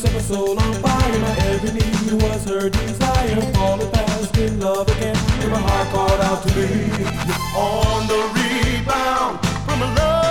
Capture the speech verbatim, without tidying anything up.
set my soul on fire. My every need was her desire. Falling fast in love again, and my heart called out to me. On the rebound from a love